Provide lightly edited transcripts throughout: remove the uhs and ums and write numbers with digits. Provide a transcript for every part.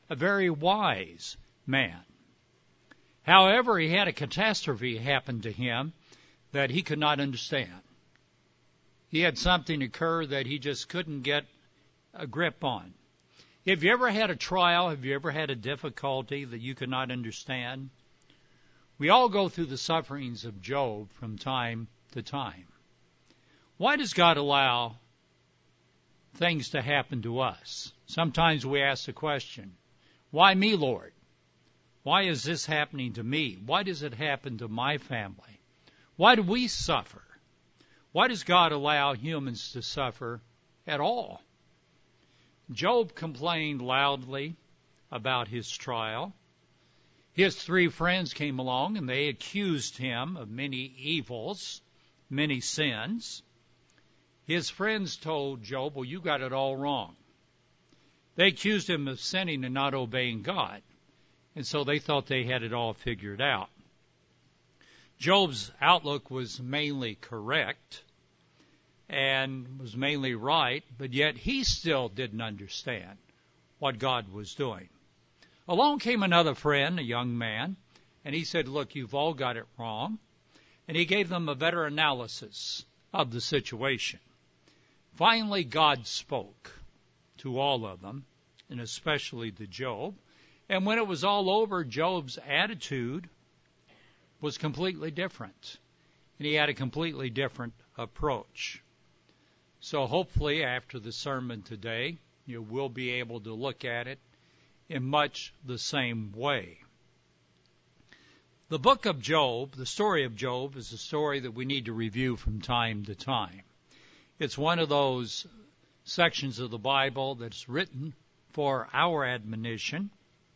a very wise man. However, he had a catastrophe happen to him that he could not understand. He had something occur that he just couldn't get a grip on. Have you ever had a trial? Have you ever had a difficulty that you could not understand? We all go through the sufferings of Job from time to time. Why does God allow things to happen to us? Sometimes we ask the question, why me, Lord? Why is this happening to me? Why does it happen to my family? Why do we suffer? Why does God allow humans to suffer at all? Job complained loudly about his trial. His 3 friends came along and they accused him of many evils, many sins. His friends told Job, well, you got it all wrong. They accused him of sinning and not obeying God. And so they thought they had it all figured out. Job's outlook was mainly correct and was mainly right, but yet he still didn't understand what God was doing. Along came another friend, a young man, and he said, look, you've all got it wrong. And he gave them a better analysis of the situation. Finally, God spoke to all of them, and especially to Job. And when it was all over, Job's attitude was completely different. And he had a completely different approach. So hopefully after the sermon today, you will be able to look at it in much the same way. The book of Job, the story of Job, is a story that we need to review from time to time. It's one of those sections of the Bible that's written for our admonition.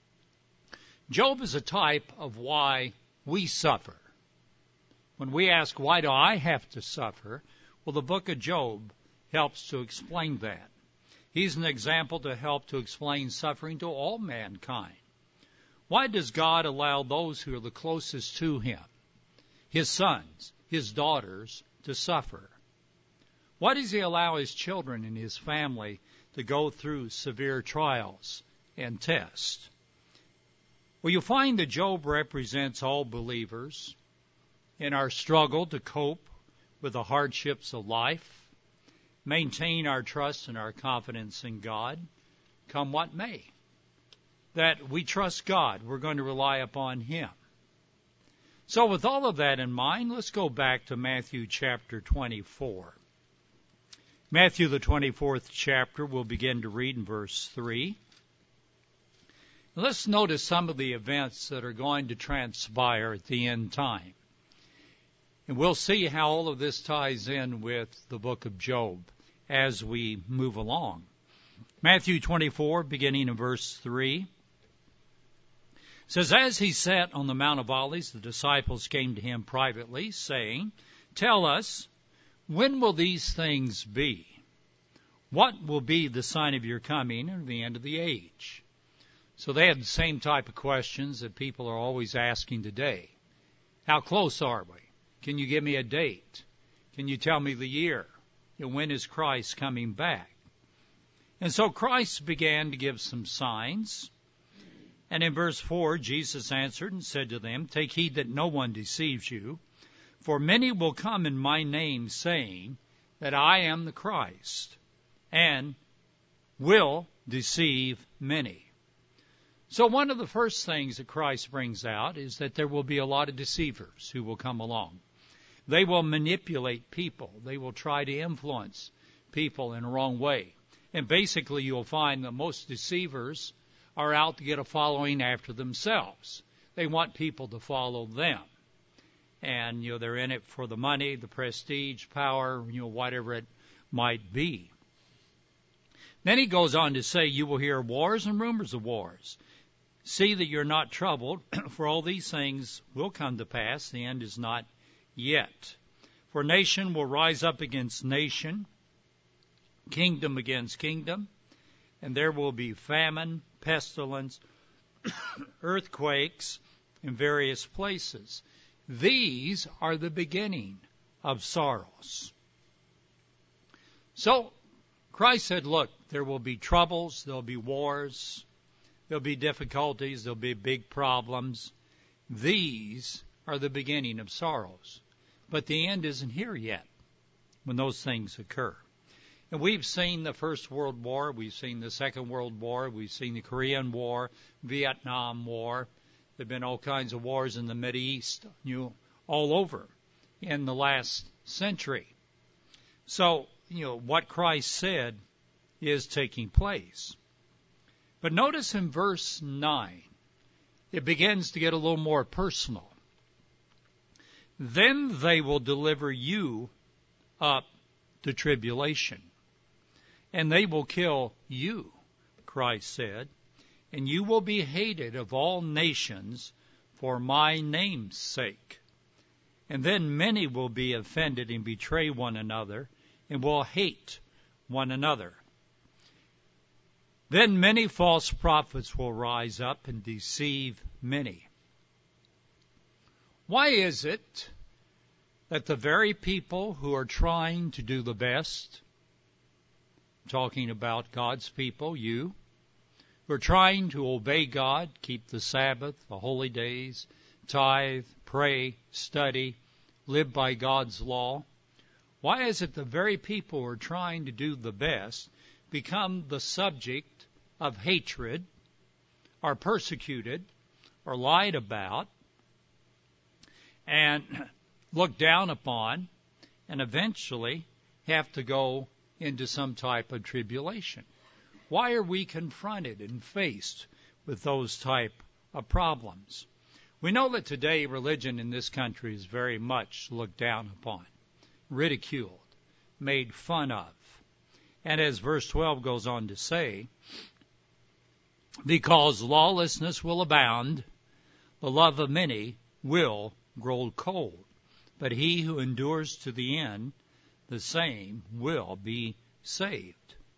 Job is a type of why we suffer. When we ask, why do I have to suffer? Well, the book of Job helps to explain that. He's an example to help to explain suffering to all mankind. Why does God allow those who are the closest to him, his sons, his daughters, to suffer? Why does he allow his children and his family to go through severe trials and tests? Well, you find that Job represents all believers in our struggle to cope with the hardships of life, maintain our trust and our confidence in God, come what may. That we trust God, we're going to rely upon him. So with all of that in mind, let's go back to Matthew chapter 24. Matthew, the 24th chapter, we'll begin to read in verse 3. Let's notice some of the events that are going to transpire at the end time. And we'll see how all of this ties in with the book of Job as we move along. Matthew 24, beginning in verse 3, says, as he sat on the Mount of Olives, the disciples came to him privately, saying, tell us, when will these things be? What will be the sign of your coming and the end of the age? So they had the same type of questions that people are always asking today. How close are we? Can you give me a date? Can you tell me the year? And when is Christ coming back? And so Christ began to give some signs. And in verse 4, Jesus answered and said to them, take heed that no one deceives you, for many will come in my name, saying that I am the Christ, and will deceive many. So one of the first things that Christ brings out is that there will be a lot of deceivers who will come along. They will manipulate people. They will try to influence people in a wrong way. And basically you'll find that most deceivers are out to get a following after themselves. They want people to follow them. And, they're in it for the money, the prestige, power, whatever it might be. Then he goes on to say, you will hear wars and rumors of wars. See that you're not troubled, for all these things will come to pass. The end is not yet. For nation will rise up against nation, kingdom against kingdom, and there will be famine, pestilence, earthquakes in various places. These are the beginning of sorrows. So Christ said, look, there will be troubles, there'll be wars, There'll be difficulties. There'll be big problems. These are the beginning of sorrows. But the end isn't here yet when those things occur. And we've seen the First World War. We've seen the Second World War. We've seen the Korean War, Vietnam War. There have been all kinds of wars in the Middle East, all over in the last century. So, what Christ said is taking place. But notice in verse 9, it begins to get a little more personal. Then they will deliver you up to tribulation, and they will kill you, Christ said, and you will be hated of all nations for my name's sake. And then many will be offended and betray one another, and will hate one another. Then many false prophets will rise up and deceive many. Why is it that the very people who are trying to do the best, talking about God's people, you, who are trying to obey God, keep the Sabbath, the holy days, tithe, pray, study, live by God's law, why is it the very people who are trying to do the best become the subject of hatred, are persecuted, or lied about, and looked down upon, and eventually have to go into some type of tribulation? Why are we confronted and faced with those type of problems? We know that today religion in this country is very much looked down upon, ridiculed, made fun of. And as verse 12 goes on to say, because lawlessness will abound, the love of many will grow cold. But he who endures to the end, the same will be saved.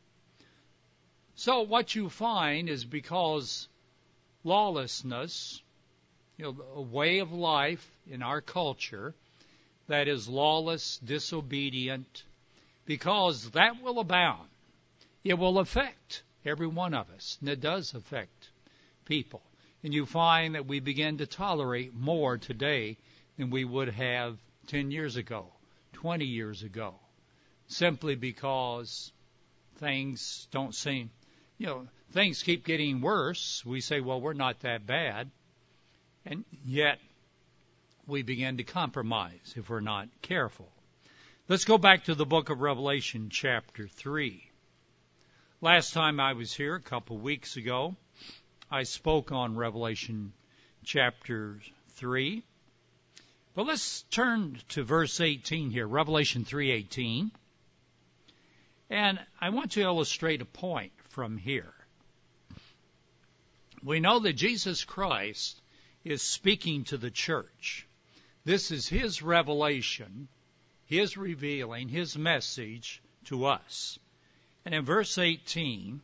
So what you find is because lawlessness, a way of life in our culture that is lawless, disobedient, because that will abound, it will affect every one of us, and it does affect people. And you find that we begin to tolerate more today than we would have 10 years ago, 20 years ago, simply because things don't seem, things keep getting worse. We say, well, we're not that bad, and yet we begin to compromise if we're not careful. Let's go back to the book of Revelation, chapter 3. Last time I was here, a couple weeks ago, I spoke on Revelation chapter 3. But let's turn to verse 18 here, Revelation 3:18. And I want to illustrate a point from here. We know that Jesus Christ is speaking to the church. This is his revelation, his revealing, his message to us. And in verse 18,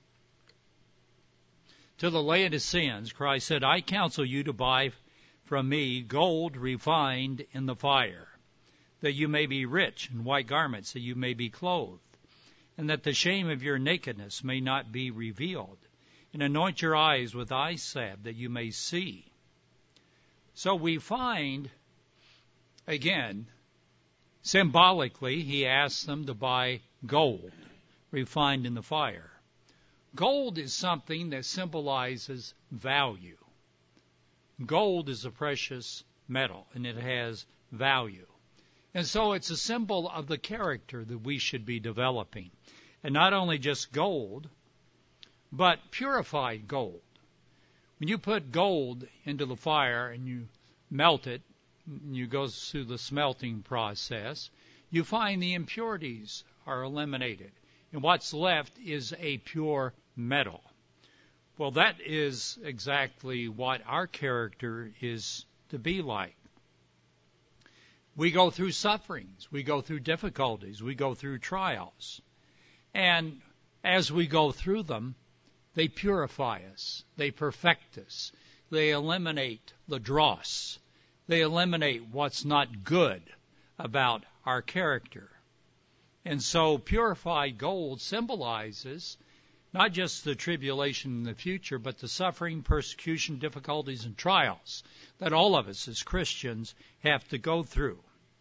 to the Laodiceans, Christ said, I counsel you to buy from me gold refined in the fire, that you may be rich, and white garments, that you may be clothed, and that the shame of your nakedness may not be revealed, and anoint your eyes with eye salve, that you may see. So we find, again, symbolically, he asks them to buy gold refined in the fire. Gold is something that symbolizes value. Gold is a precious metal, and it has value. And so it's a symbol of the character that we should be developing. And not only just gold, but purified gold. When you put gold into the fire and you melt it, and you go through the smelting process, you find the impurities are eliminated. And what's left is a pure metal. Well, that is exactly what our character is to be like. We go through sufferings. We go through difficulties. We go through trials. And as we go through them, they purify us. They perfect us. They eliminate the dross. They eliminate what's not good about our character. And so purified gold symbolizes Not just the tribulation in the future, but the suffering, persecution, difficulties, and trials that all of us as Christians have to go through.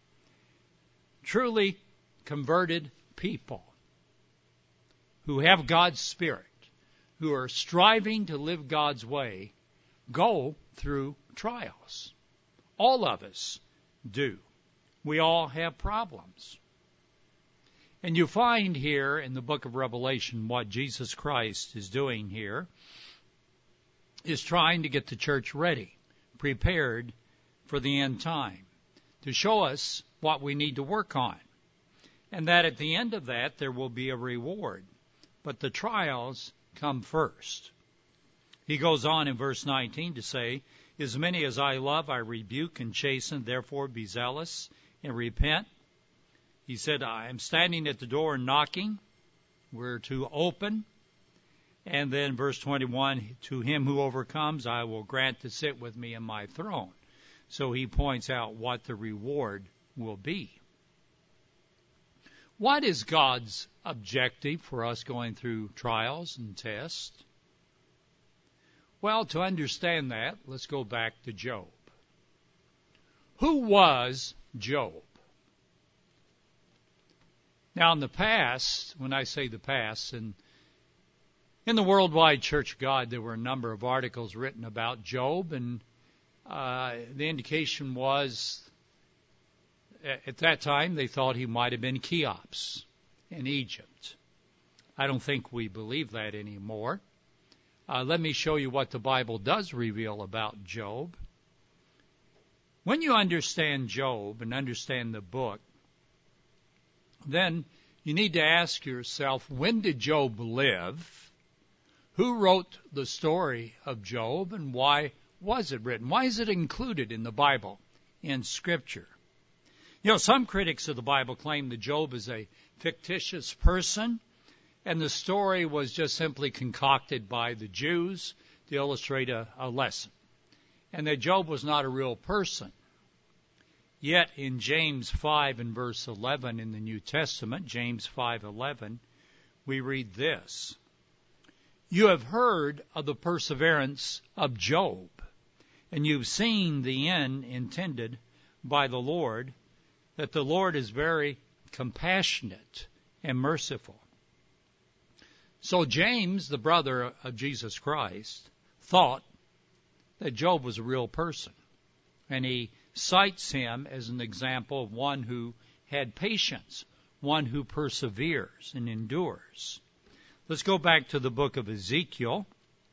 Truly converted people who have God's Spirit, who are striving to live God's way, go through trials. All of us do. We all have problems. And you find here in the book of Revelation what Jesus Christ is doing here is trying to get the church ready, prepared for the end time, to show us what we need to work on. And that at the end of that there will be a reward. But the trials come first. He goes on in verse 19 to say, as many as I love, I rebuke and chasten, therefore be zealous and repent. He said, I am standing at the door and knocking. We're to open. And then verse 21, to him who overcomes, I will grant to sit with me in my throne. So he points out what the reward will be. What is God's objective for us going through trials and tests? Well, to understand that, let's go back to Job. Who was Job? Now, in the past, when I say the past, in the Worldwide Church of God, there were a number of articles written about Job, and the indication was, at that time, they thought he might have been Cheops in Egypt. I don't think we believe that anymore. Let me show you what the Bible does reveal about Job. When you understand Job and understand the book, then you need to ask yourself, when did Job live? Who wrote the story of Job, and why was it written? Why is it included in the Bible, in Scripture? You know, some critics of the Bible claim that Job is a fictitious person, and the story was just simply concocted by the Jews to illustrate a lesson, and that Job was not a real person. Yet in James 5 and verse 11 in the New Testament, James 5:11, we read this. You have heard of the perseverance of Job, and you've seen the end intended by the Lord, that the Lord is very compassionate and merciful. So James, the brother of Jesus Christ, thought that Job was a real person, and he cites him as an example of one who had patience, one who perseveres and endures. Let's go back to the book of Ezekiel,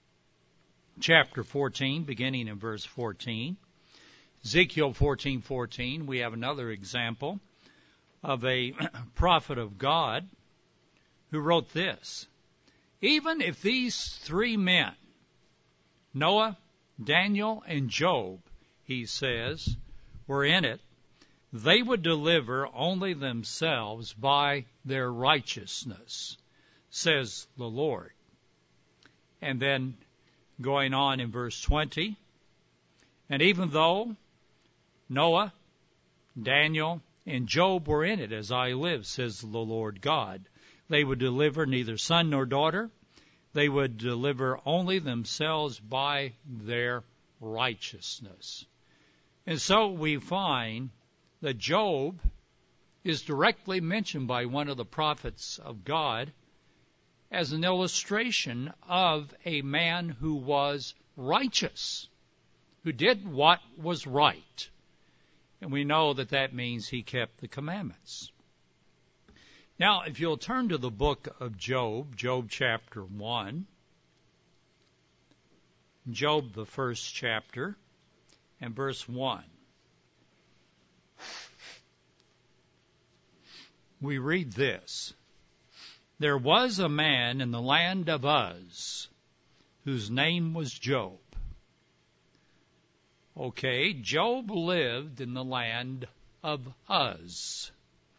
chapter 14, beginning in verse 14. Ezekiel 14:14, we have another example of a prophet of God who wrote this. Even if these three men, Noah, Daniel, and Job, he says, were in it, they would deliver only themselves by their righteousness, says the Lord. And then going on in verse 20, and even though Noah, Daniel, and Job were in it, as I live, says the Lord God, they would deliver neither son nor daughter. They would deliver only themselves by their righteousness. And so we find that Job is directly mentioned by one of the prophets of God as an illustration of a man who was righteous, who did what was right. And we know that that means he kept the commandments. Now, if you'll turn to the book of Job, Job chapter 1, Job the first chapter, and verse 1. We read this. There was a man in the land of Uz whose name was Job. Okay, Job lived in the land of Uz.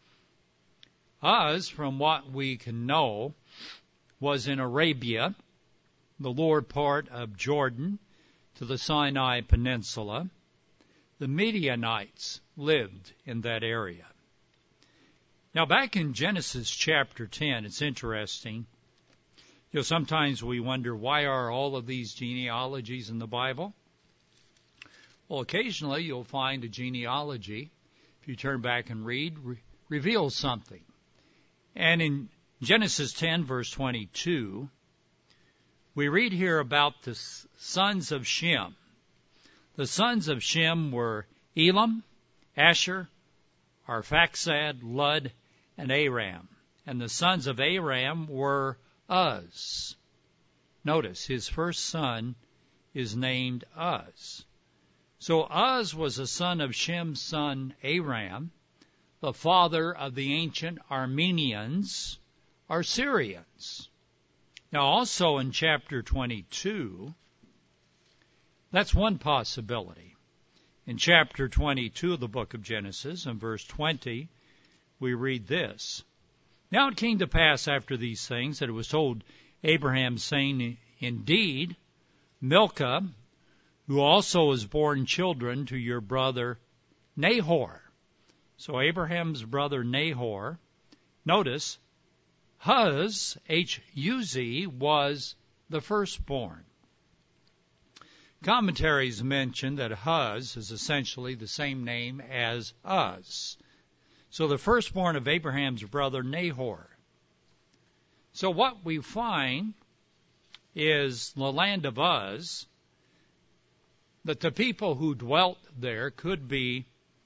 Uz, from what we can know, was in Arabia, the lower part of Jordan to the Sinai Peninsula. The Midianites lived in that area. Now, back in Genesis chapter 10, it's interesting. Sometimes we wonder, why are all of these genealogies in the Bible? Well, occasionally you'll find a genealogy, if you turn back and read, reveals something. And in Genesis 10, verse 22, we read here about the sons of Shem. The sons of Shem were Elam, Asher, Arphaxad, Lud, and Aram. And the sons of Aram were Uz. Notice, his first son is named Uz. So Uz was a son of Shem's son Aram, the father of the ancient Armenians, or Syrians. Now also in chapter 22, that's one possibility. In chapter 22 of the book of Genesis, in verse 20, we read this. Now it came to pass after these things that it was told Abraham, saying, Indeed, Milcah, who also has borne children to your brother Nahor. So Abraham's brother Nahor, notice, Huz, H-U-Z, was the firstborn. Commentaries mention that Huz is essentially the same name as Uz. So the firstborn of Abraham's brother Nahor. So what we find is the land of Uz, that the people who dwelt there could be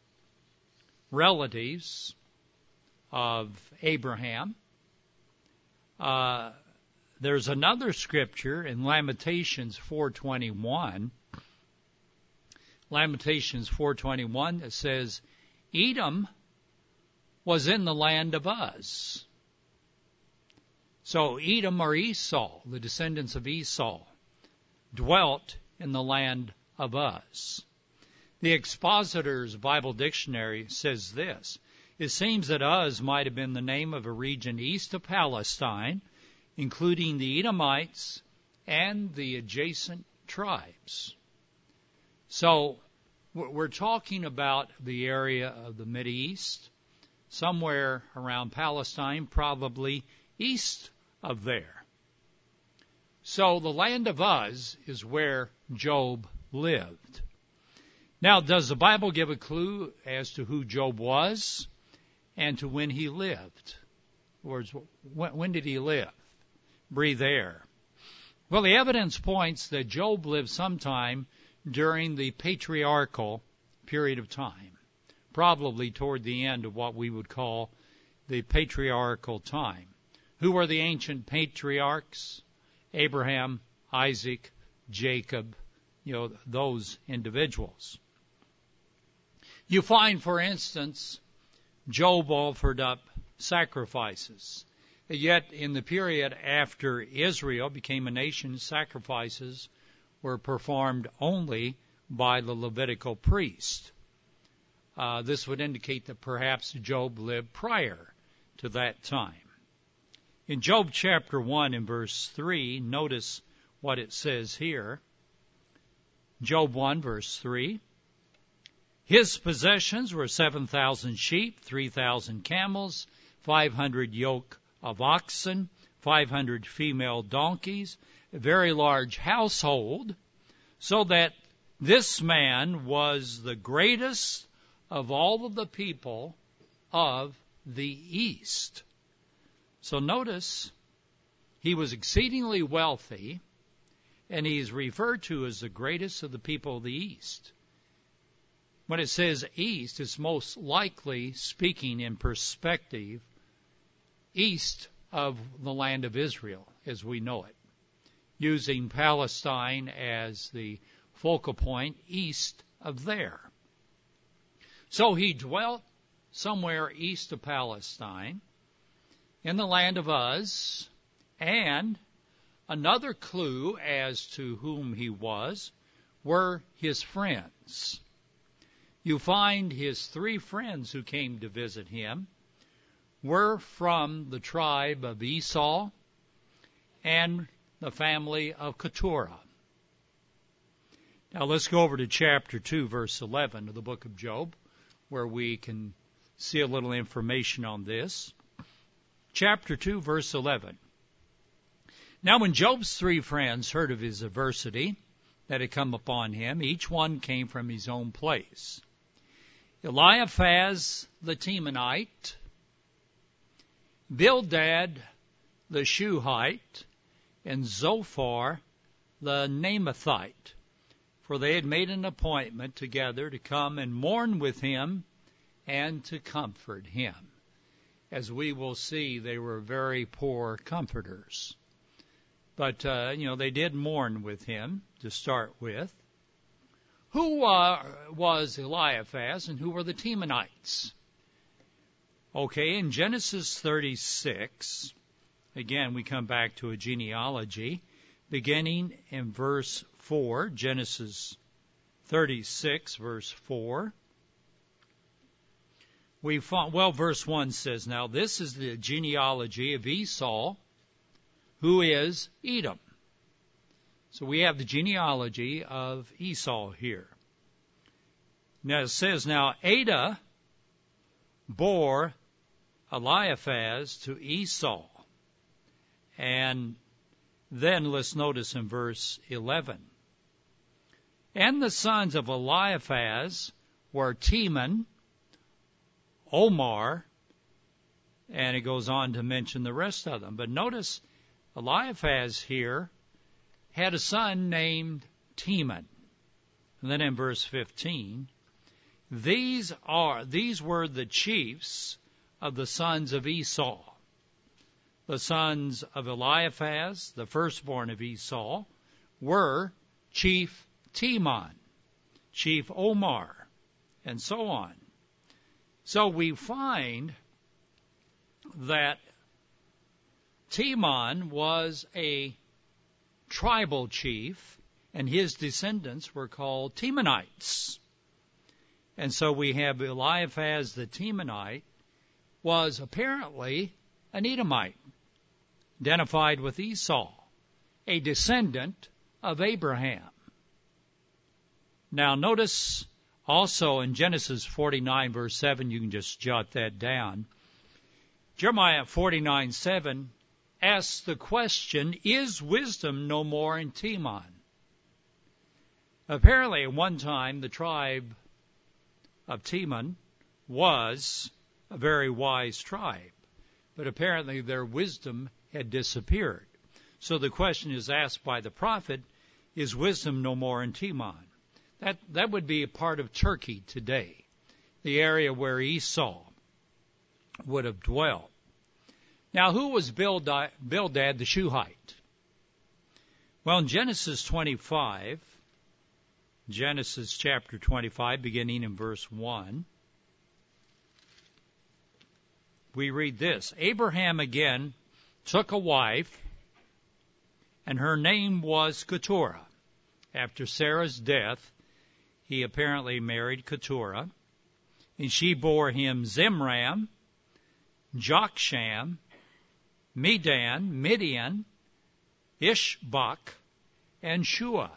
relatives of Abraham. There's another scripture in Lamentations 4:21. Lamentations 4:21 that says, Edom was in the land of Uz. So Edom or Esau, the descendants of Esau, dwelt in the land of Uz. The Expositor's Bible Dictionary says this. It seems that Uz might have been the name of a region east of Palestine, including the Edomites and the adjacent tribes. So we're talking about the area of the Mideast, somewhere around Palestine, probably east of there. So the land of Uz is where Job lived. Now, does the Bible give a clue as to who Job was and to when he lived? In other words, when did he live? Breathe air. Well, the evidence points that Job lived sometime during the patriarchal period of time, probably toward the end of what we would call the patriarchal time. Who were the ancient patriarchs? Abraham, Isaac, Jacob, those individuals. You find, for instance, Job offered up sacrifices. Yet in the period after Israel became a nation, sacrifices were performed only by the Levitical priest. This would indicate that perhaps Job lived prior to that time. In Job chapter 1 and verse 3, notice what it says here. Job 1 verse 3. His possessions were 7,000 sheep, 3,000 camels, 500 yoke of oxen, 500 female donkeys, a very large household, so that this man was the greatest of all of the people of the East. So notice, he was exceedingly wealthy, and he's referred to as the greatest of the people of the East. When it says East, it's most likely speaking in perspective east of the land of Israel as we know it, using Palestine as the focal point east of there. So he dwelt somewhere east of Palestine in the land of Uz, and another clue as to whom he was were his friends. You find his three friends who came to visit him were from the tribe of Esau and the family of Keturah. Now let's go over to chapter 2, verse 11 of the book of Job, where we can see a little information on this. Chapter 2, verse 11. Now when Job's 3 friends heard of his adversity that had come upon him, each one came from his own place. Eliphaz the Temanite, Bildad the Shuhite, and Zophar the Naamathite, for they had made an appointment together to come and mourn with him and to comfort him. As we will see, they were very poor comforters. But, they did mourn with him to start with. Who was Eliphaz and who were the Temanites? Okay, in Genesis 36, again, we come back to a genealogy, beginning in verse 4, Genesis 36, verse 4. Verse 1 says, now this is the genealogy of Esau, who is Edom. So we have the genealogy of Esau here. Now it says, now Adah bore Eliphaz to Esau. And then let's notice in verse 11. And the sons of Eliphaz were Teman, Omar, and it goes on to mention the rest of them. But notice Eliphaz here had a son named Teman. And then in verse 15, these were the chiefs of the sons of Esau. The sons of Eliphaz, the firstborn of Esau, were Chief Teman, Chief Omar, and so on. So we find that Teman was a tribal chief, and his descendants were called Temanites. And so we have Eliphaz the Temanite was apparently an Edomite, identified with Esau, a descendant of Abraham. Now notice also in Genesis 49, verse 7, you can just jot that down. Jeremiah 49:7 asks the question, is wisdom no more in Teman? Apparently, at one time, the tribe of Teman was a very wise tribe, but apparently their wisdom had disappeared. So the question is asked by the prophet, is wisdom no more in Teman? That would be a part of Turkey today, the area where Esau would have dwelt. Now, who was Bildad the Shuhite? Well, in Genesis 25, Genesis chapter 25, beginning in verse 1, we read this. Abraham again took a wife, and her name was Keturah. After Sarah's death, he apparently married Keturah, and she bore him Zimram, Joksham, Medan, Midian, Ishbak, and Shua.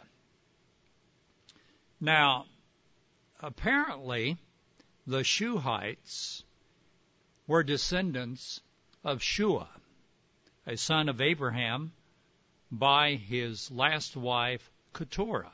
Now, apparently, the Shuhites were descendants of Shua, a son of Abraham, by his last wife, Keturah.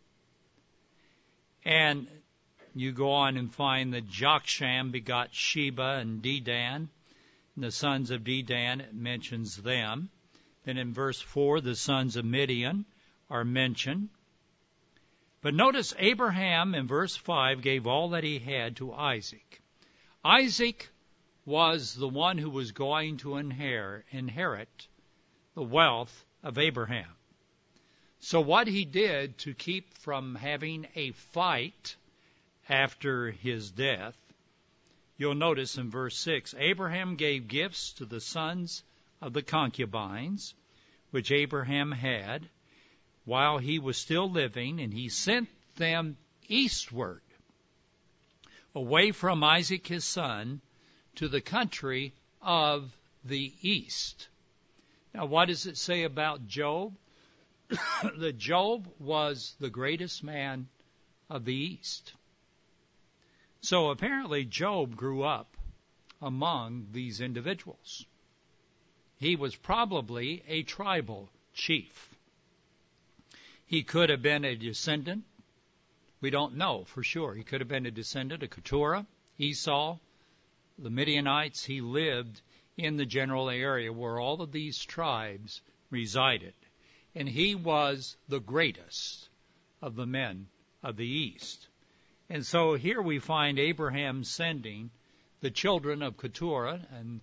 And you go on and find that Joksham begot Sheba and Dedan. And the sons of Dedan, it mentions them. Then in verse 4, the sons of Midian are mentioned. But notice Abraham in verse 5 gave all that he had to Isaac. Isaac was the one who was going to inherit the wealth of Abraham. So what he did to keep from having a fight after his death, you'll notice in verse 6, Abraham gave gifts to the sons of the concubines, which Abraham had, while he was still living, and he sent them eastward, away from Isaac his son, to the country of the east. Now, what does it say about Job? That Job was the greatest man of the east. So apparently Job grew up among these individuals. He was probably a tribal chief. He could have been a descendant. We don't know for sure. He could have been a descendant of Keturah, Esau, the Midianites. He lived in the general area where all of these tribes resided. And he was the greatest of the men of the East. And so here we find Abraham sending the children of Keturah and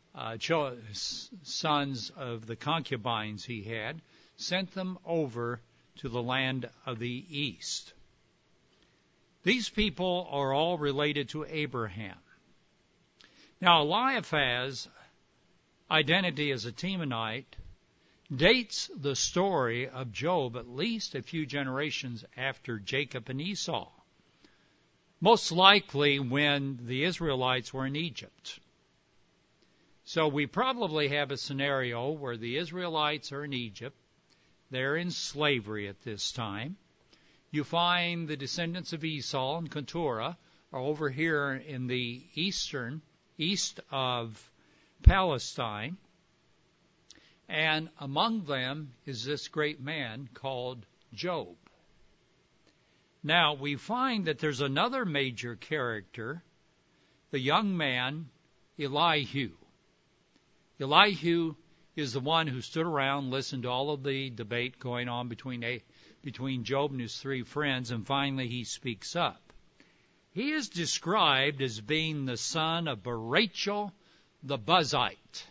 sons of the concubines he had, sent them over to the land of the East. These people are all related to Abraham. Now, Eliphaz's identity as a Temanite dates the story of Job at least a few generations after Jacob and Esau, most likely when the Israelites were in Egypt. So we probably have a scenario where the Israelites are in Egypt. They're in slavery at this time. You find the descendants of Esau and Keturah are over here in the east of Palestine. And among them is this great man called Job. Now, we find that there's another major character, the young man Elihu. Elihu is the one who stood around, listened to all of the debate going on between Job and his three friends, and finally he speaks up. He is described as being the son of Barachel the Buzite.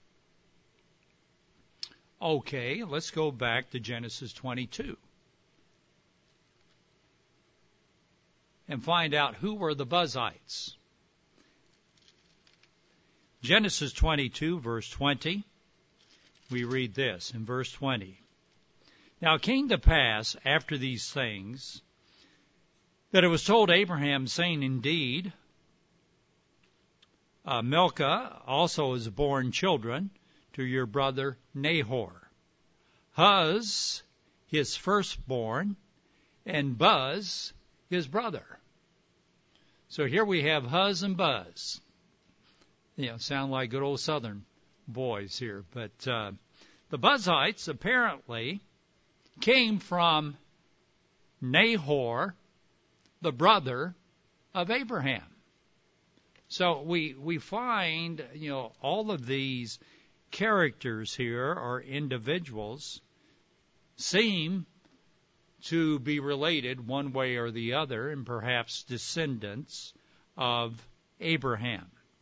Okay, let's go back to Genesis 22 and find out who were the Buzites. Genesis 22, verse 20, we read this in verse 20. Now it came to pass after these things that it was told Abraham, saying, Indeed, Milcah also has borne children to your brother Nahor. Huz, his firstborn, and Buz, his brother. So here we have Huz and Buz. Sound like good old Southern boys here. But the Buzites apparently came from Nahor, the brother of Abraham. So we find, all of these characters here or individuals seem to be related one way or the other and perhaps descendants of Abraham.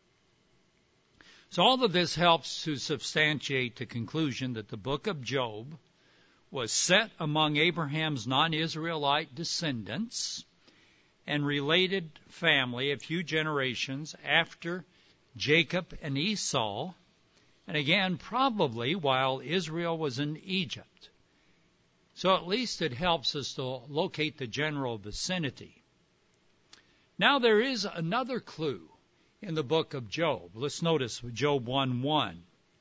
So all of this helps to substantiate the conclusion that the book of Job was set among Abraham's non-Israelite descendants and related family a few generations after Jacob and Esau, and again, probably while Israel was in Egypt. So at least it helps us to locate the general vicinity. Now there is another clue in the book of Job. Let's notice Job 1:1.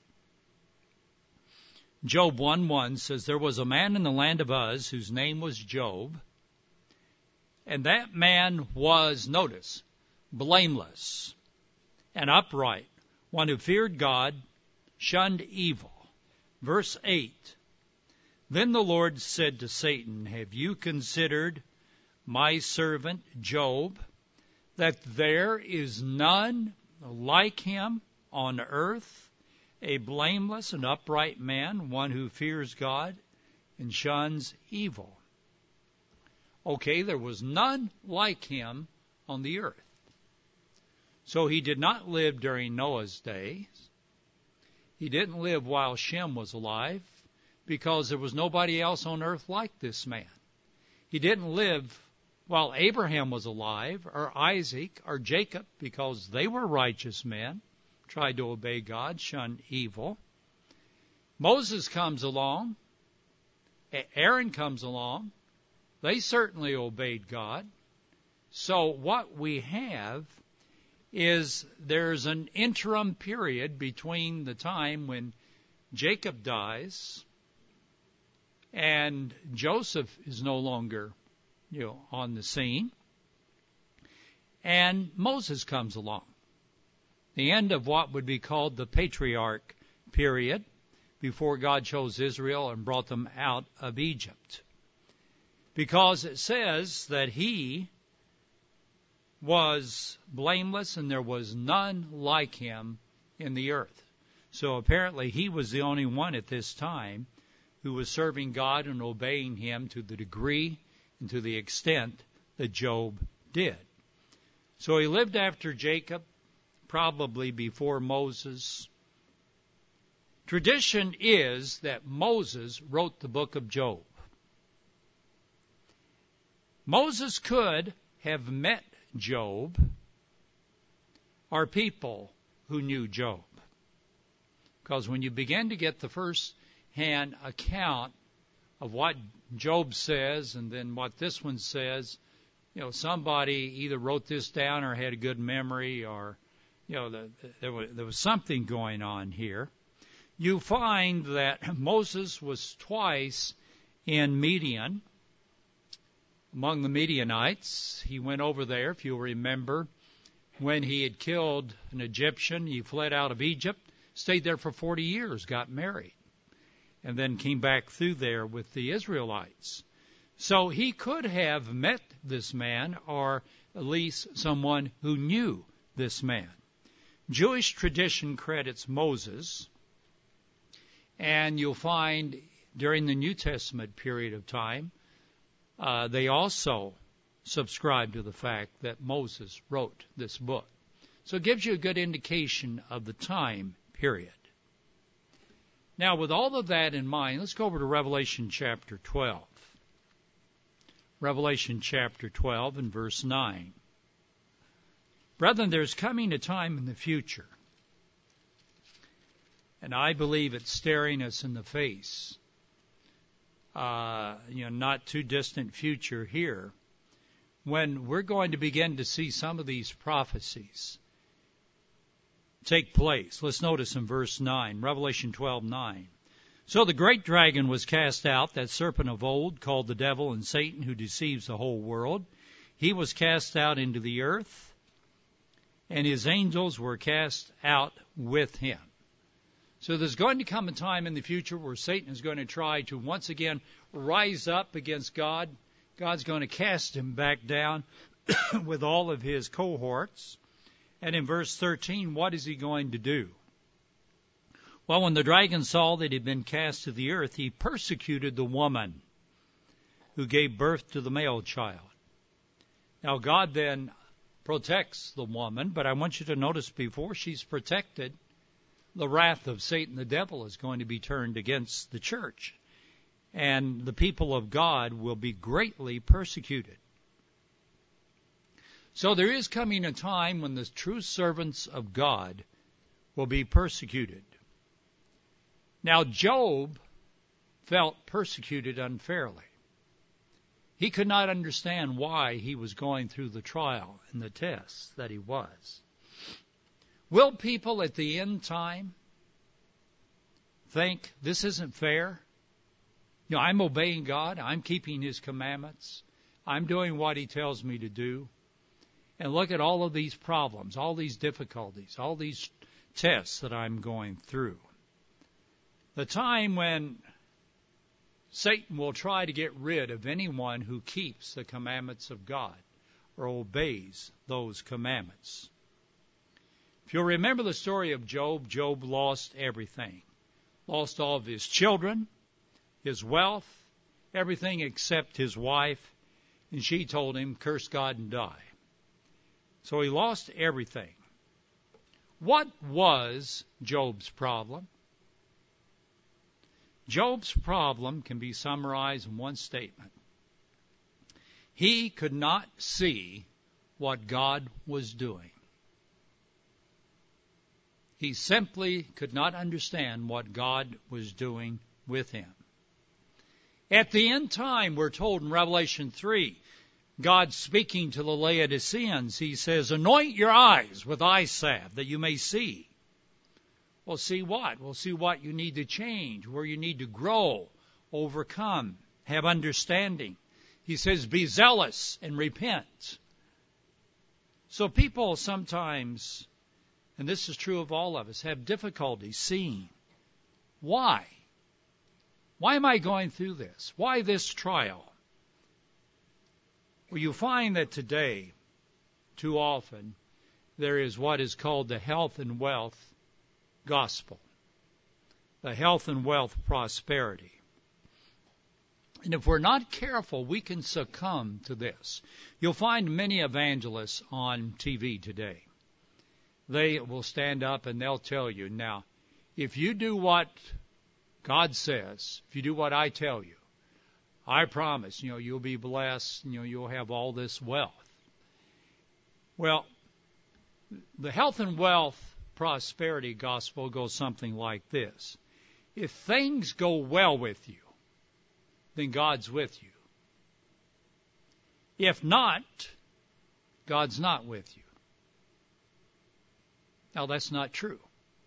Job 1:1 says, There was a man in the land of Uz whose name was Job, and that man was, notice, blameless and upright, one who feared God, shunned evil. Verse 8, Then the Lord said to Satan, Have you considered my servant Job, that there is none like him on earth, a blameless and upright man, one who fears God and shuns evil? Okay, there was none like him on the earth. So he did not live during Noah's days. He didn't live while Shem was alive, because there was nobody else on earth like this man. He didn't live while Abraham was alive, or Isaac, or Jacob, because they were righteous men, tried to obey God, shunned evil. Moses comes along. Aaron comes along. They certainly obeyed God. So what we have is there's an interim period between the time when Jacob dies and Joseph is no longer, on the scene, and Moses comes along. The end of what would be called the patriarch period before God chose Israel and brought them out of Egypt. Because it says that he was blameless and there was none like him in the earth. So apparently he was the only one at this time who was serving God and obeying him to the degree and to the extent that Job did. So he lived after Jacob, probably before Moses. Tradition is that Moses wrote the book of Job. Moses could have met Job or people who knew Job. Because when you begin to get the first-hand account of what Job says and then what this one says, somebody either wrote this down or had a good memory or, there was something going on here. You find that Moses was twice in Midian, among the Midianites. He went over there, if you'll remember, when he had killed an Egyptian. He fled out of Egypt, stayed there for 40 years, got married, and then came back through there with the Israelites. So he could have met this man, or at least someone who knew this man. Jewish tradition credits Moses, and you'll find during the New Testament period of time, they also subscribe to the fact that Moses wrote this book. So it gives you a good indication of the time period. Now, with all of that in mind, let's go over to Revelation chapter 12. Revelation chapter 12 and verse 9. Brethren, there's coming a time in the future, and I believe it's staring us in the face. Not too distant future here, when we're going to begin to see some of these prophecies take place. Let's notice in verse 9, Revelation 12:9. So the great dragon was cast out, that serpent of old, called the devil and Satan, who deceives the whole world. He was cast out into the earth, and his angels were cast out with him. So there's going to come a time in the future where Satan is going to try to once again rise up against God. God's going to cast him back down with all of his cohorts. And in verse 13, what is he going to do? Well, when the dragon saw that he had been cast to the earth, he persecuted the woman who gave birth to the male child. Now, God then protects the woman, but I want you to notice before she's protected, the wrath of Satan, the devil, is going to be turned against the church. And the people of God will be greatly persecuted. So there is coming a time when the true servants of God will be persecuted. Now, Job felt persecuted unfairly. He could not understand why he was going through the trial and the tests that he was. Will people at the end time think this isn't fair? I'm obeying God. I'm keeping his commandments. I'm doing what he tells me to do. And look at all of these problems, all these difficulties, all these tests that I'm going through. The time when Satan will try to get rid of anyone who keeps the commandments of God or obeys those commandments. If you'll remember the story of Job, Job lost everything. Lost all of his children, his wealth, everything except his wife, and she told him, curse God and die. So he lost everything. What was Job's problem? Job's problem can be summarized in one statement. He could not see what God was doing. He simply could not understand what God was doing with him. At the end time, we're told in Revelation 3, God speaking to the Laodiceans, he says, anoint your eyes with eye salve that you may see. Well, see what? Well, see what you need to change, where you need to grow, overcome, have understanding. He says, be zealous and repent. So people sometimes, and this is true of all of us, have difficulty seeing. Why? Why am I going through this? Why this trial? Well, you find that today, too often, there is what is called the health and wealth gospel, the health and wealth prosperity. And if we're not careful, we can succumb to this. You'll find many evangelists on TV today. They will stand up and they'll tell you, now, if you do what God says, if you do what I tell you, I promise, you'll be blessed, you'll have all this wealth. Well, the health and wealth prosperity gospel goes something like this. If things go well with you, then God's with you. If not, God's not with you. Now, that's not true.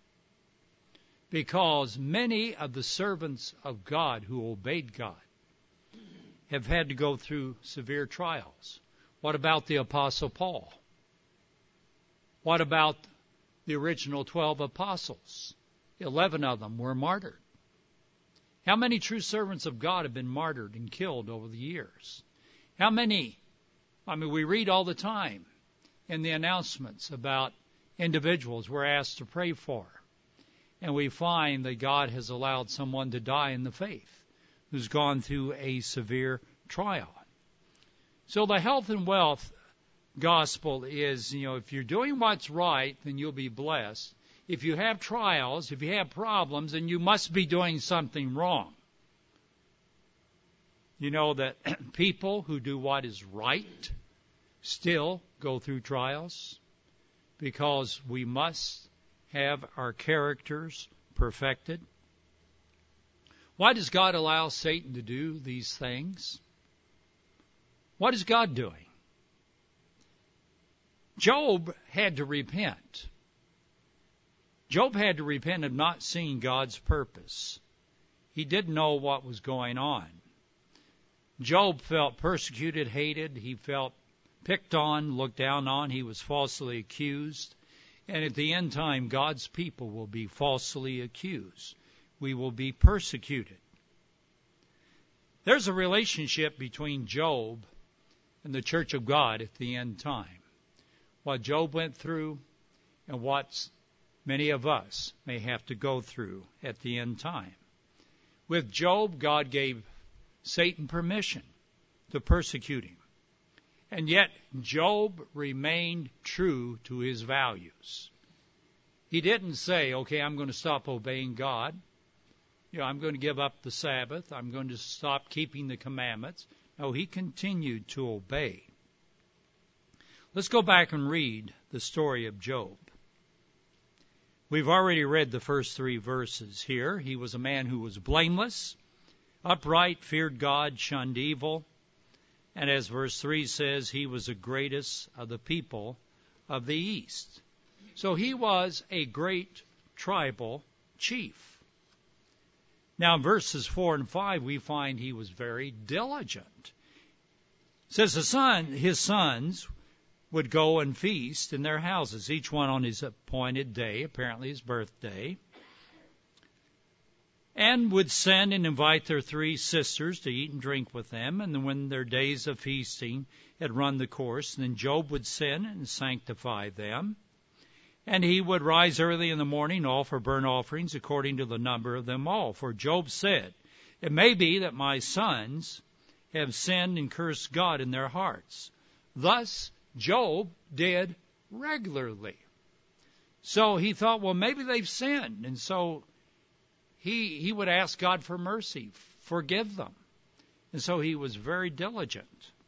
Because many of the servants of God who obeyed God have had to go through severe trials. What about the Apostle Paul? What about the original 12 apostles? 11 of them were martyred. How many true servants of God have been martyred and killed over the years? How many? We read all the time in the announcements about individuals we're asked to pray for. And we find that God has allowed someone to die in the faith who's gone through a severe trial. So the health and wealth gospel is, if you're doing what's right, then you'll be blessed. If you have trials, if you have problems, then you must be doing something wrong. You know that people who do what is right still go through trials because we must have our characters perfected. Why does God allow Satan to do these things? What is God doing? Job had to repent. Job had to repent of not seeing God's purpose. He didn't know what was going on. Job felt persecuted, hated. He felt picked on, looked down on. He was falsely accused. And at the end time, God's people will be falsely accused. We will be persecuted. There's a relationship between Job and the church of God at the end time. What Job went through and what many of us may have to go through at the end time. With Job, God gave Satan permission to persecute him. And yet, Job remained true to his values. He didn't say, okay, I'm going to stop obeying God. I'm going to give up the Sabbath. I'm going to stop keeping the commandments. No, he continued to obey. Let's go back and read the story of Job. We've already read the first 3 verses here. He was a man who was blameless, upright, feared God, shunned evil. And as verse 3 says, he was the greatest of the people of the East. So he was a great tribal chief. Now in verses 4 and 5, we find he was very diligent. It says his sons would go and feast in their houses, each one on his appointed day, apparently his birthday, and would send and invite their 3 sisters to eat and drink with them. And then when their days of feasting had run the course, then Job would send and sanctify them. And he would rise early in the morning, offer burnt offerings according to the number of them all. For Job said, it may be that my sons have sinned and cursed God in their hearts. Thus Job did regularly. So he thought, well, maybe they've sinned. And so he would ask God for mercy, forgive them. And so he was very diligent.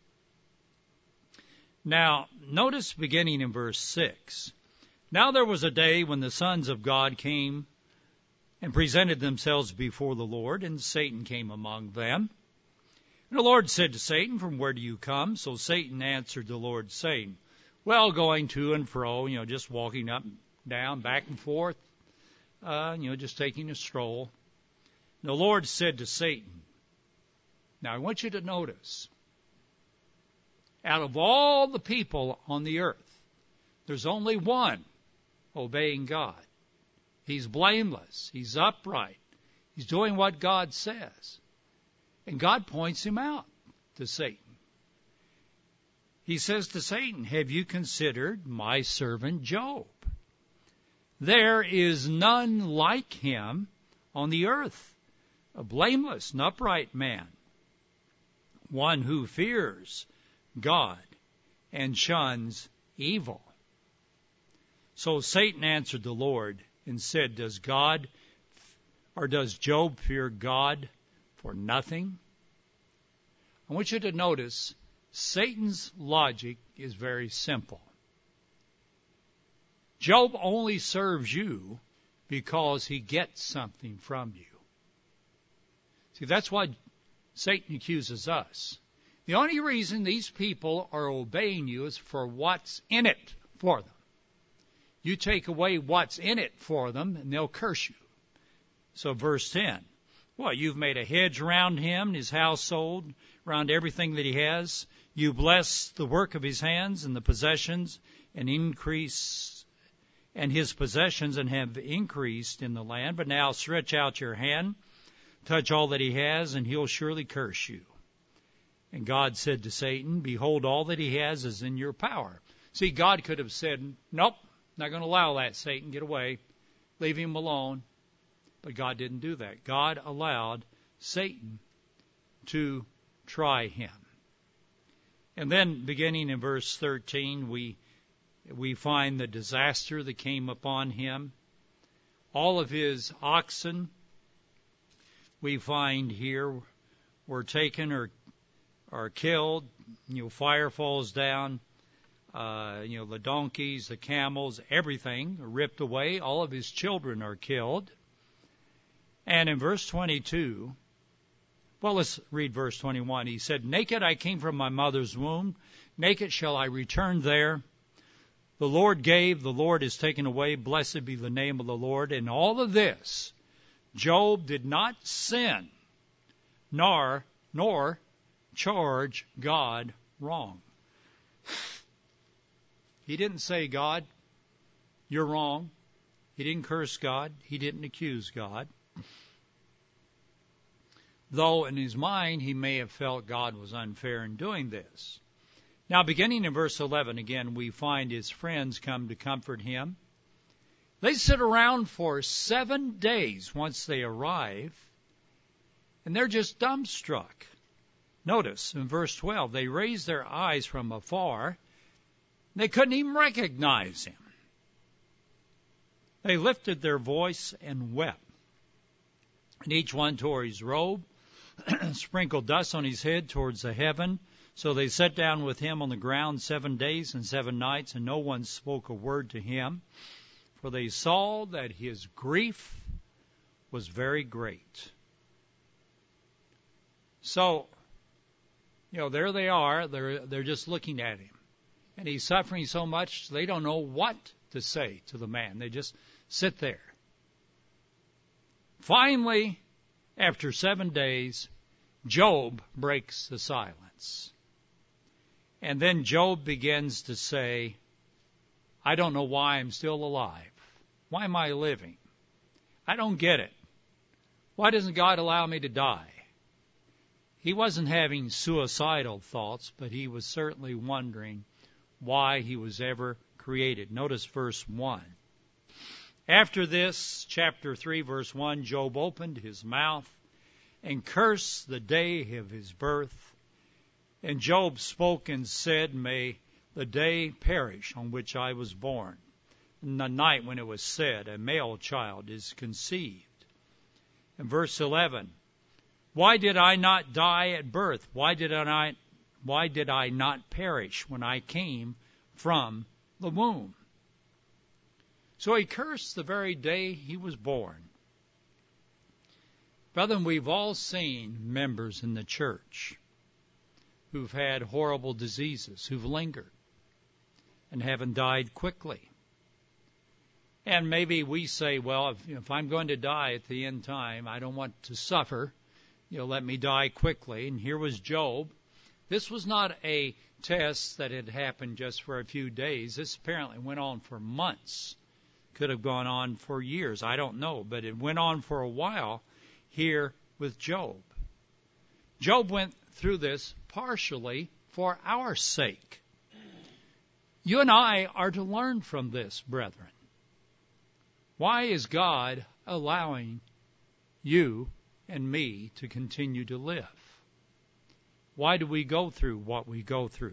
Now, notice beginning in verse 6. Now there was a day when the sons of God came and presented themselves before the Lord, and Satan came among them. And the Lord said to Satan, from where do you come? So Satan answered the Lord, saying, well, going to and fro, just walking up and down, back and forth, just taking a stroll. And the Lord said to Satan, now I want you to notice, out of all the people on the earth, there's only one obeying God. He's blameless. He's upright. He's doing what God says. And God points him out to Satan. He says to Satan, have you considered my servant Job? There is none like him on the earth, a blameless and upright man, one who fears God and shuns evil. So Satan answered the Lord and said, does Job fear God for nothing? I want you to notice Satan's logic is very simple. Job only serves you because he gets something from you. See, that's why Satan accuses us. The only reason these people are obeying you is for what's in it for them. You take away what's in it for them, and they'll curse you. So verse 10, well, you've made a hedge around him, his household, around everything that he has. You bless the work of his hands and the possessions, and increase and his possessions, and have increased in the land. But now stretch out your hand, touch all that he has, and he'll surely curse you. And God said to Satan, behold, all that he has is in your power. See, God could have said, nope, not going to allow that, Satan, get away, leave him alone. But God didn't do that. God allowed Satan to try him. And then beginning in verse 13, we find the disaster that came upon him. All of his oxen, we find here, were taken or killed. Fire falls down. The donkeys, the camels, everything are ripped away. All of his children are killed. And in verse 22, well, let's read verse 21. He said, naked I came from my mother's womb. Naked shall I return there. The Lord gave, the Lord is taken away. Blessed be the name of the Lord. In all of this, Job did not sin, nor charge God wrong. He didn't say, God, you're wrong. He didn't curse God. He didn't accuse God. Though in his mind he may have felt God was unfair in doing this. Now, beginning in verse 11, again, we find his friends come to comfort him. They sit around for 7 days once they arrive, and they're just dumbstruck. Notice in verse 12, they raised their eyes from afar. They couldn't even recognize him. They lifted their voice and wept. And each one tore his robe, sprinkled dust on his head towards the heaven. So they sat down with him on the ground 7 days and 7 nights, and no one spoke a word to him, for they saw that his grief was very great. So, there they are. They're just looking at him. And he's suffering so much, they don't know what to say to the man. They just sit there. Finally, after 7 days, Job breaks the silence. And then Job begins to say, I don't know why I'm still alive. Why am I living? I don't get it. Why doesn't God allow me to die? He wasn't having suicidal thoughts, but he was certainly wondering why he was ever created. Notice verse 1. After this, chapter 3, verse 1, Job opened his mouth and cursed the day of his birth. And Job spoke and said, may the day perish on which I was born, and the night when it was said, a male child is conceived. And verse 11, why did I not die at birth? Why did I not perish when I came from the womb? So he cursed the very day he was born. Brethren, we've all seen members in the church who've had horrible diseases, who've lingered and haven't died quickly. And maybe we say, well, if I'm going to die at the end time, I don't want to suffer. Let me die quickly. And here was Job. This was not a test that had happened just for a few days. This apparently went on for months. Could have gone on for years. I don't know. But it went on for a while. here with Job. Job went through this partially for our sake. You and I are to learn from this, brethren. Why is God allowing you and me to continue to live? Why do we go through what we go through?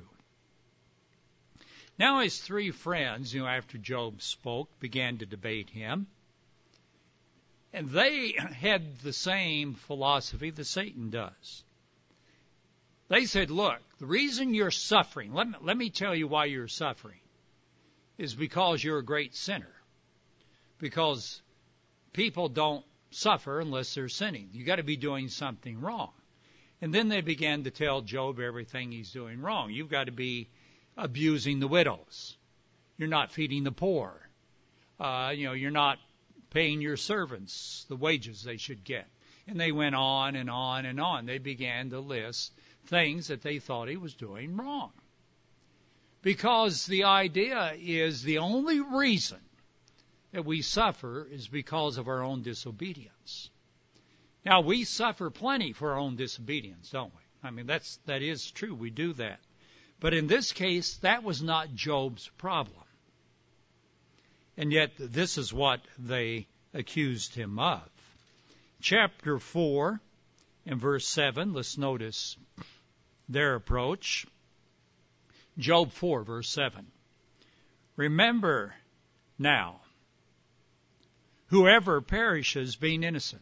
Now his three friends, after Job spoke, began to debate him. And they had the same philosophy that Satan does. They said, look, the reason you're suffering, let me tell you why you're suffering, is because you're a great sinner. Because people don't suffer unless they're sinning. You got to be doing something wrong. And then they began to tell Job everything he's doing wrong. You've got to be abusing the widows. You're not feeding the poor. You're not paying your servants the wages they should get. And they went on and on and on. They began to list things that they thought he was doing wrong. Because the idea is the only reason that we suffer is because of our own disobedience. Now, we suffer plenty for our own disobedience, don't we? I mean, that is true. We do that. But in this case, that was not Job's problem. And yet, this is what they accused him of. Chapter 4 and verse 7, let's notice their approach. Job 4, verse 7. Remember now, whoever perishes being innocent.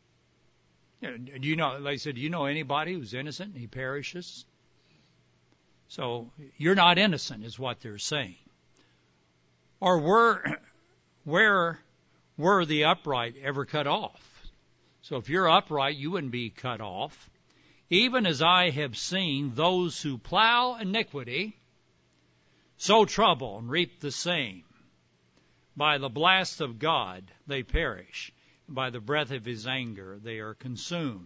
They said, do you know anybody who's innocent and he perishes? So you're not innocent is what they're saying. Or where were the upright ever cut off? So if you're upright, you wouldn't be cut off. Even as I have seen those who plow iniquity, sow trouble and reap the same. By the blast of God they perish. By the breath of his anger they are consumed.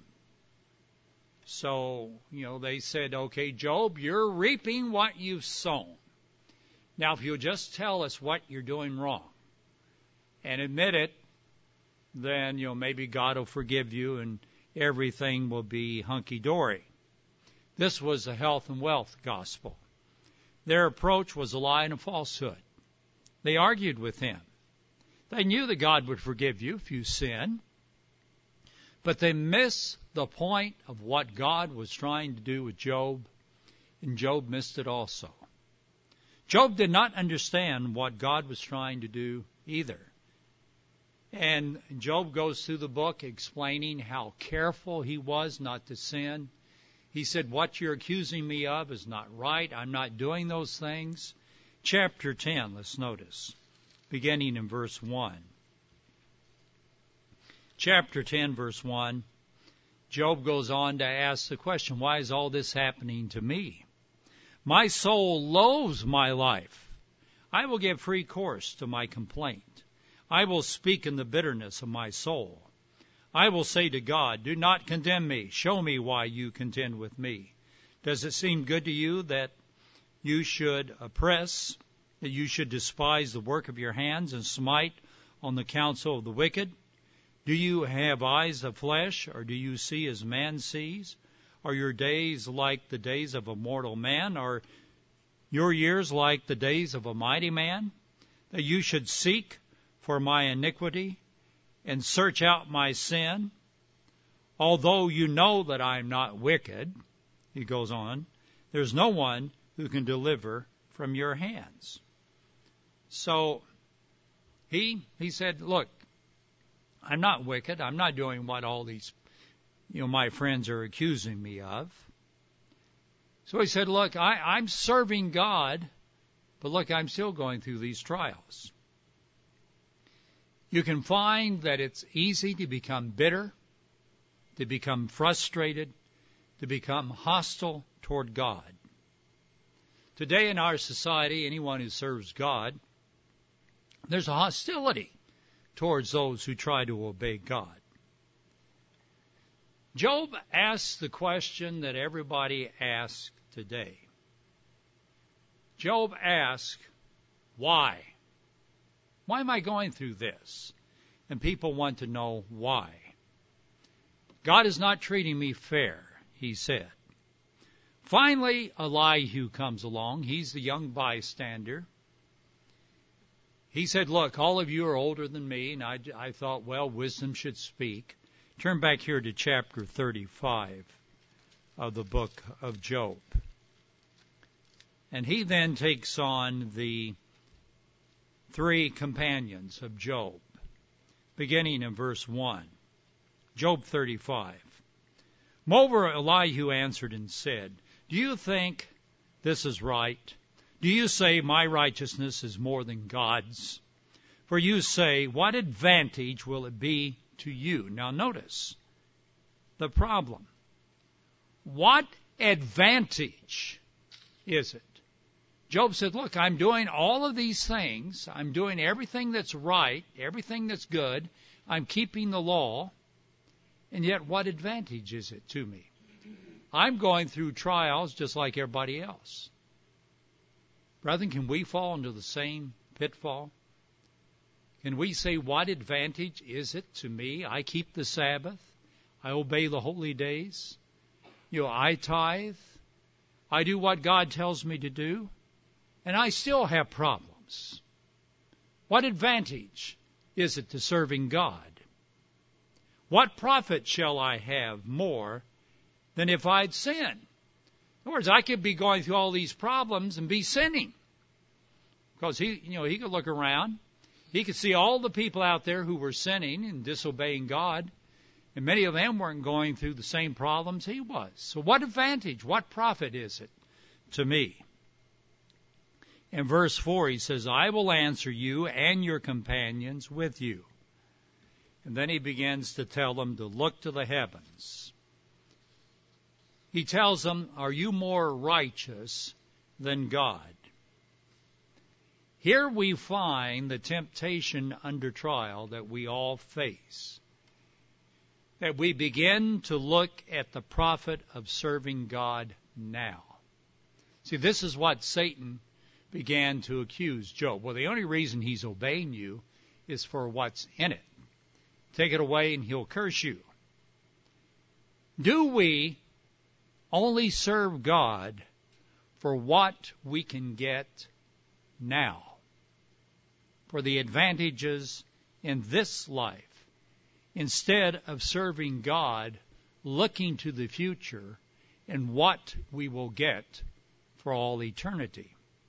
So, they said, okay, Job, you're reaping what you've sown. Now, if you'll just tell us what you're doing wrong and admit it, then, maybe God will forgive you and everything will be hunky-dory. This was a health and wealth gospel. Their approach was a lie and a falsehood. They argued with him. They knew that God would forgive you if you sin, but they missed the point of what God was trying to do with Job, and Job missed it also. Job did not understand what God was trying to do either. And Job goes through the book explaining how careful he was not to sin. He said, what you're accusing me of is not right. I'm not doing those things. Chapter 10, let's notice, beginning in verse 1. Chapter 10, verse 1, Job goes on to ask the question, why is all this happening to me? My soul loathes my life. I will give free course to my complaint. I will speak in the bitterness of my soul. I will say to God, do not condemn me. Show me why you contend with me. Does it seem good to you that you should oppress, that you should despise the work of your hands and smite on the counsel of the wicked? Do you have eyes of flesh, or do you see as man sees? Are your days like the days of a mortal man? Are your years like the days of a mighty man? That you should seek for my iniquity and search out my sin? Although you know that I am not wicked, he goes on, there's no one who can deliver from your hands. So he said, look, I'm not wicked. I'm not doing what all these, my friends are accusing me of. So he said, look, I'm serving God, but look, I'm still going through these trials. You can find that it's easy to become bitter, to become frustrated, to become hostile toward God. Today in our society, anyone who serves God, there's a hostility towards those who try to obey God. Job asked the question that everybody asks today. Job asked, why? Why am I going through this? And people want to know why. God is not treating me fair, he said. Finally, Elihu comes along. He's the young bystander. He said, look, all of you are older than me, and I thought, well, wisdom should speak. Turn back here to chapter 35 of the book of Job. And he then takes on the three companions of Job, beginning in verse 1. Job 35. Moreover, Elihu answered and said, do you think this is right? Do you say my righteousness is more than God's? For you say, what advantage will it be to you? Now notice the problem. What advantage is it? Job said, look, I'm doing all of these things. I'm doing everything that's right, everything that's good. I'm keeping the law. And yet, what advantage is it to me? I'm going through trials just like everybody else. Brethren, can we fall into the same pitfall? Can we say, what advantage is it to me? I keep the Sabbath. I obey the holy days. I tithe. I do what God tells me to do. And I still have problems. What advantage is it to serving God? What profit shall I have more than if I'd sinned? In other words, I could be going through all these problems and be sinning. Because he could look around. He could see all the people out there who were sinning and disobeying God. And many of them weren't going through the same problems he was. So what advantage, what profit is it to me? In verse 4, he says, I will answer you and your companions with you. And then he begins to tell them to look to the heavens. He tells them, are you more righteous than God? Here we find the temptation under trial that we all face. That we begin to look at the profit of serving God now. See, this is what Satan began to accuse Job. Well, the only reason he's obeying you is for what's in it. Take it away and he'll curse you. Do we only serve God for what we can get now? For the advantages in this life, instead of serving God, looking to the future and what we will get for all eternity.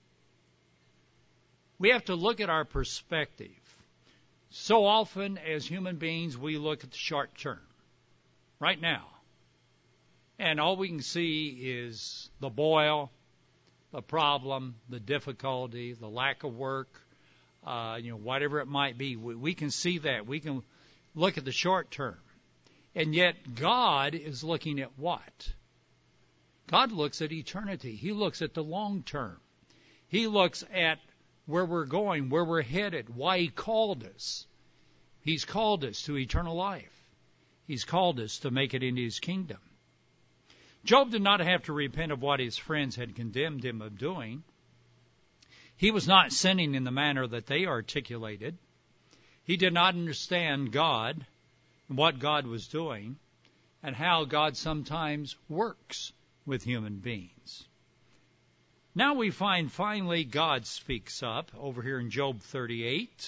We have to look at our perspective. So often as human beings, we look at the short term, right now. And all we can see is the boil, the problem, the difficulty, the lack of work, whatever it might be. We can see that. We can look at the short term. And yet God is looking at what? God looks at eternity. He looks at the long term. He looks at where we're going, where we're headed, why He called us. He's called us to eternal life. He's called us to make it into His kingdom. Job did not have to repent of what his friends had condemned him of doing. He was not sinning in the manner that they articulated. He did not understand God and what God was doing and how God sometimes works with human beings. Now we find finally God speaks up over here in Job 38.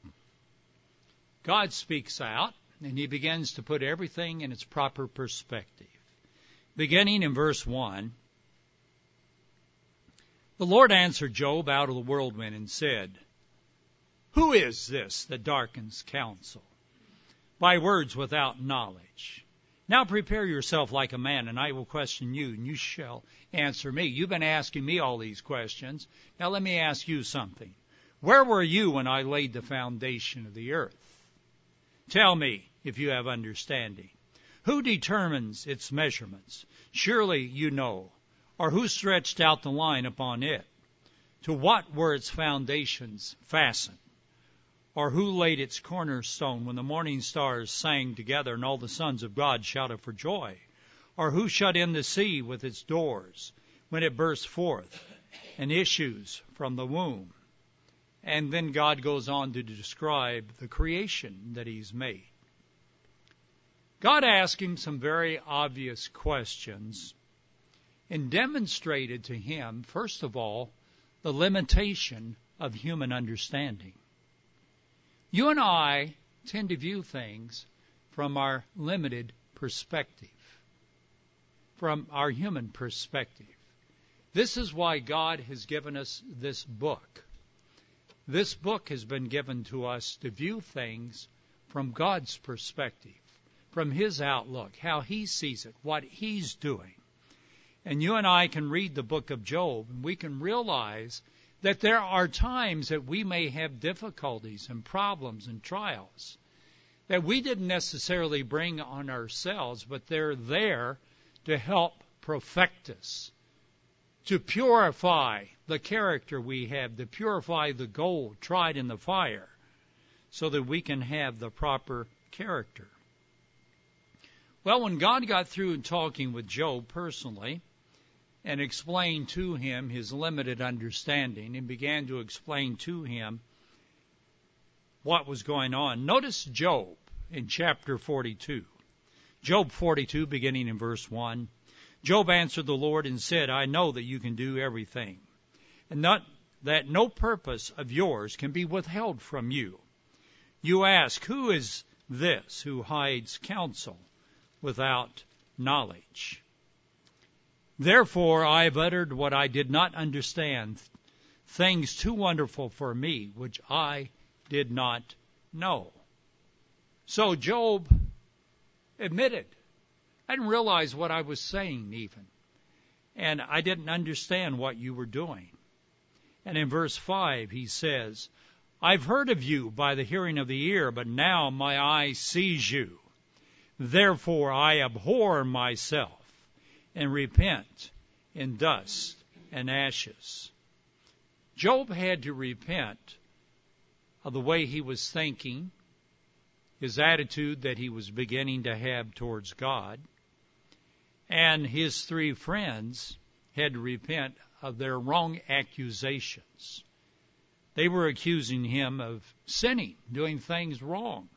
God speaks out and He begins to put everything in its proper perspective. Beginning in verse 1, the Lord answered Job out of the whirlwind and said, who is this that darkens counsel by words without knowledge? Now prepare yourself like a man, and I will question you, and you shall answer me. You've been asking me all these questions. Now let me ask you something. Where were you when I laid the foundation of the earth? Tell me if you have understanding. Who determines its measurements? Surely you know. Or who stretched out the line upon it? To what were its foundations fastened? Or who laid its cornerstone when the morning stars sang together and all the sons of God shouted for joy? Or who shut in the sea with its doors when it burst forth and issues from the womb? And then God goes on to describe the creation that He's made. God asked him some very obvious questions and demonstrated to him, first of all, the limitation of human understanding. You and I tend to view things from our limited perspective, from our human perspective. This is why God has given us this book. This book has been given to us to view things from God's perspective, from His outlook, how He sees it, what He's doing. And you and I can read the book of Job, and we can realize that there are times that we may have difficulties and problems and trials that we didn't necessarily bring on ourselves, but they're there to help perfect us, to purify the character we have, to purify the gold tried in the fire, so that we can have the proper character. Well, when God got through talking with Job personally and explained to him his limited understanding and began to explain to him what was going on, notice Job in chapter 42. Job 42, beginning in verse 1. Job answered the Lord and said, I know that you can do everything, and that no purpose of yours can be withheld from you. You ask, who is this who hides counsel without knowledge? Therefore I have uttered what I did not understand, things too wonderful for me, which I did not know. So Job admitted, I didn't realize what I was saying even, and I didn't understand what you were doing. And in verse 5 he says, I've heard of you by the hearing of the ear, but now my eye sees you. Therefore I abhor myself and repent in dust and ashes. Job had to repent of the way he was thinking, his attitude that he was beginning to have towards God, and his three friends had to repent of their wrong accusations. They were accusing him of sinning, doing things wrong.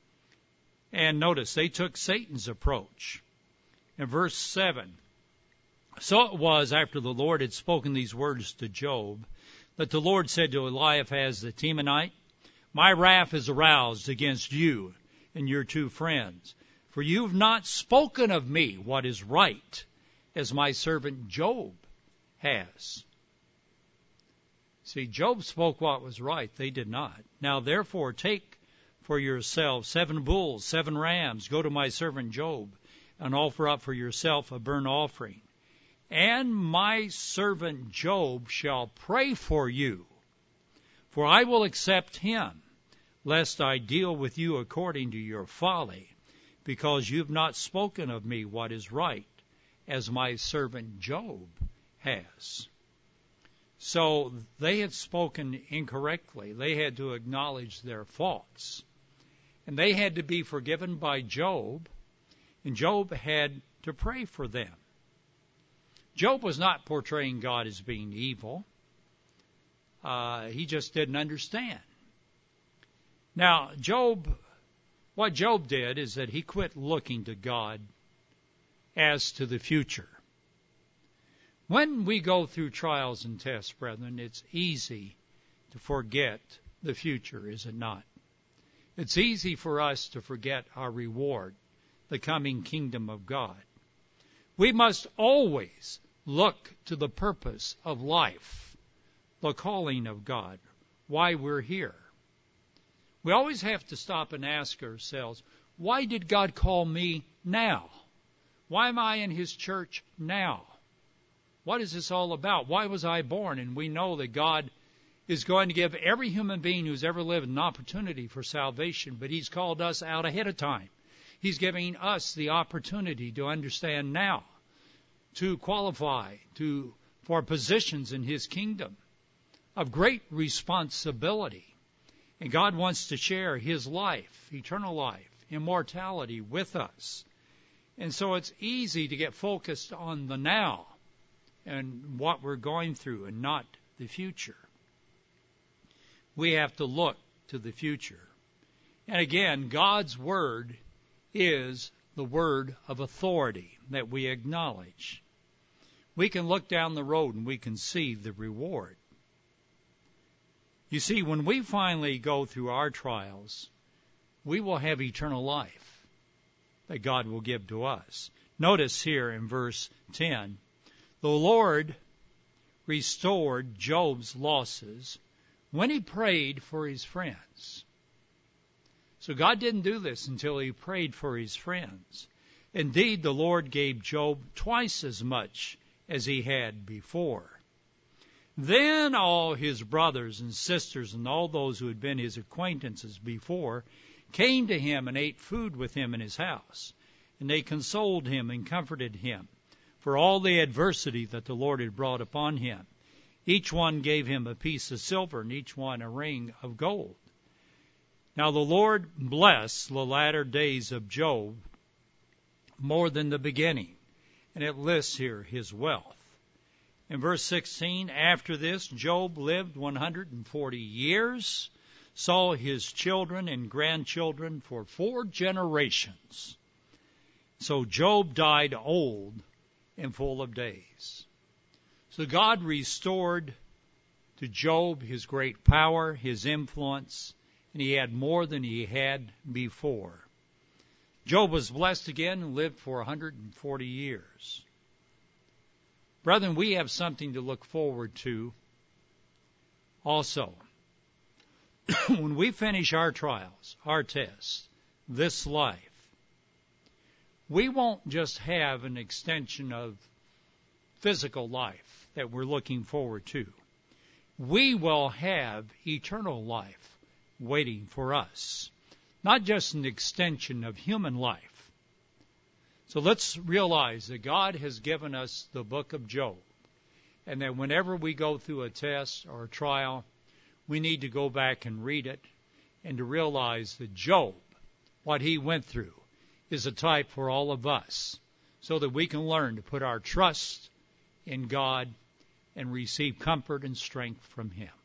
And notice, they took Satan's approach. In verse 7, so it was after the Lord had spoken these words to Job, that the Lord said to Eliphaz the Temanite, my wrath is aroused against you and your two friends, for you have not spoken of me what is right, as my servant Job has. See, Job spoke what was right. They did not. Now, therefore, take for yourselves 7 bulls, 7 rams. Go to my servant Job and offer up for yourself a burnt offering. And my servant Job shall pray for you, for I will accept him, lest I deal with you according to your folly, because you have not spoken of me what is right, as my servant Job has. So they had spoken incorrectly. They had to acknowledge their faults. And they had to be forgiven by Job, and Job had to pray for them. Job was not portraying God as being evil. He just didn't understand. Now, what Job did is that he quit looking to God as to the future. When we go through trials and tests, brethren, it's easy to forget the future, is it not? It's easy for us to forget our reward, the coming kingdom of God. We must always look to the purpose of life, the calling of God, why we're here. We always have to stop and ask ourselves, why did God call me now? Why am I in His church now? What is this all about? Why was I born? And we know that God is going to give every human being who's ever lived an opportunity for salvation, but He's called us out ahead of time. He's giving us the opportunity to understand now, to qualify for positions in His kingdom of great responsibility. And God wants to share His life, eternal life, immortality with us. And so it's easy to get focused on the now and what we're going through and not the future. We have to look to the future. And again, God's Word is the word of authority that we acknowledge. We can look down the road and we can see the reward. You see, when we finally go through our trials, we will have eternal life that God will give to us. Notice here in verse 10, the Lord restored Job's losses when he prayed for his friends. So God didn't do this until he prayed for his friends. Indeed, the Lord gave Job twice as much as he had before. Then all his brothers and sisters and all those who had been his acquaintances before came to him and ate food with him in his house. And they consoled him and comforted him for all the adversity that the Lord had brought upon him. Each one gave him a piece of silver and each one a ring of gold. Now the Lord blessed the latter days of Job more than the beginning. And it lists here his wealth. In verse 16, after this, Job lived 140 years, saw his children and grandchildren for 4 generations. So Job died old and full of days. So God restored to Job his great power, his influence, and he had more than he had before. Job was blessed again and lived for 140 years. Brethren, we have something to look forward to also. When we finish our trials, our tests, this life, we won't just have an extension of physical life that we're looking forward to. We will have eternal life waiting for us, not just an extension of human life. So let's realize that God has given us the book of Job, and that whenever we go through a test or a trial, we need to go back and read it and to realize that Job, what he went through, is a type for all of us, so that we can learn to put our trust in God and receive comfort and strength from him.